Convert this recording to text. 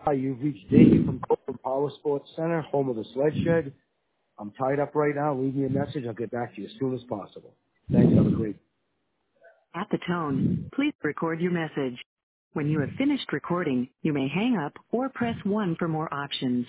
Hi, you've reached Dave from Copeland Power Sports Center, home of the Sled Shed. I'm tied up right now. Leave me a message. I'll get back to you as soon as possible. Thanks. Have a great At the tone, please record your message. When you have finished recording, you may hang up or press 1 for more options.